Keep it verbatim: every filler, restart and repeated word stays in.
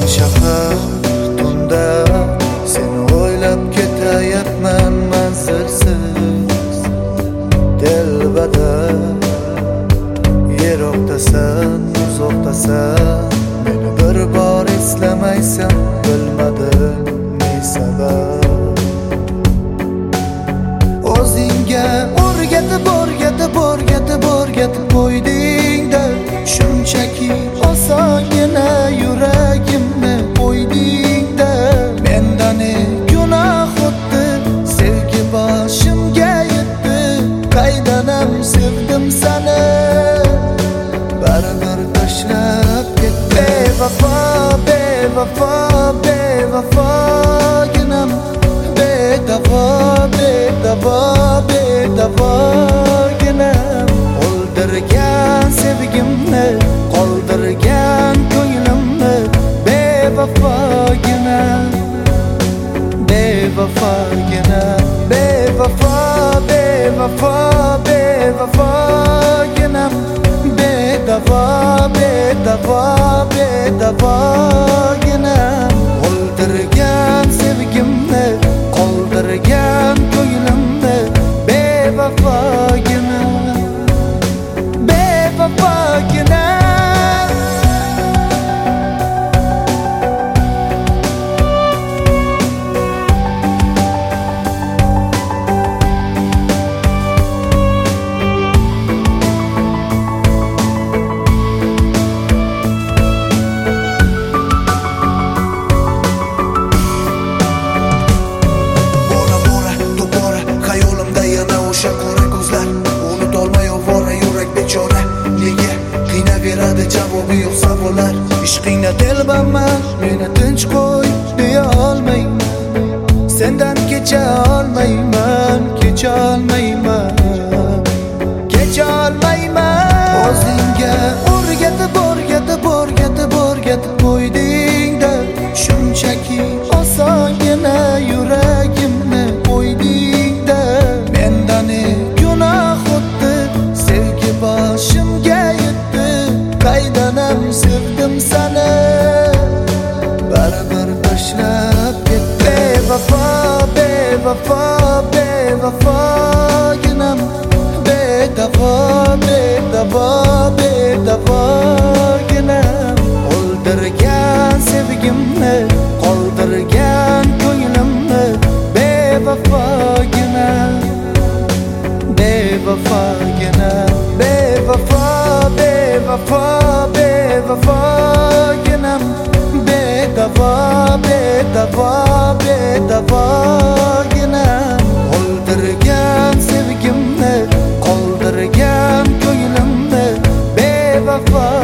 shahar tunda seni o'ylab ketayapman manzilsiz. Telbadar yiroqdasan, uzoqdasan, meni bir bor eslamaysan, bilmadim ne sabab. O'zingga o'rgatib o'rgatib o'rgatib o'rgatib qo'yding-da, shunchaki osongina yuragimni qo'yding-da. Mendan gunoh o'tdi, sevgi boshimga yetdi, qaydanam sevdim seni, baribir tashlab ketdi. Bevafo, bevafo, bevafoginam, bedavo, bedavo, bedavoginam. O'ldirgan sevgimni, qoldirgan ko'nglimni, bevafogina, bevafogina, bevafo, bevafo, bevafoginam, bedavo, bedavo, bedavoginam. O'ldirgan sevgimni, qoldirgan ko'nglimni, bevafogina, bevafogina. Beradi javobi yo'q savollar. Ishqingda telbaman, meni tinch qo'y deya olmayman. Sendan kecha olmayman, kecha olmayman, kecha olmayman. O'zingga o'rgatib o'rgatib o'rgatib o'rgatib qo'yding-da, shunchaki osongina yuragimni qo'yding-da. Mendan gunoh o'tdi, sevgi boshimga yetdi, qaydanam sevdim seni, baribir tashlab ketdi. Bevafo, bevafo, bevafoginam, bedavo, bedavo, bedavoginam. O'ldirgan sevgimni, qoldirgan ko'nglimni, bevafogina, bevafogina, bevafo, bevafo, bevafoginam, bedavo, bedavo, bedavoginam. O'ldirgan sevgimni, qoldirgan ko'nglimni, bevafo.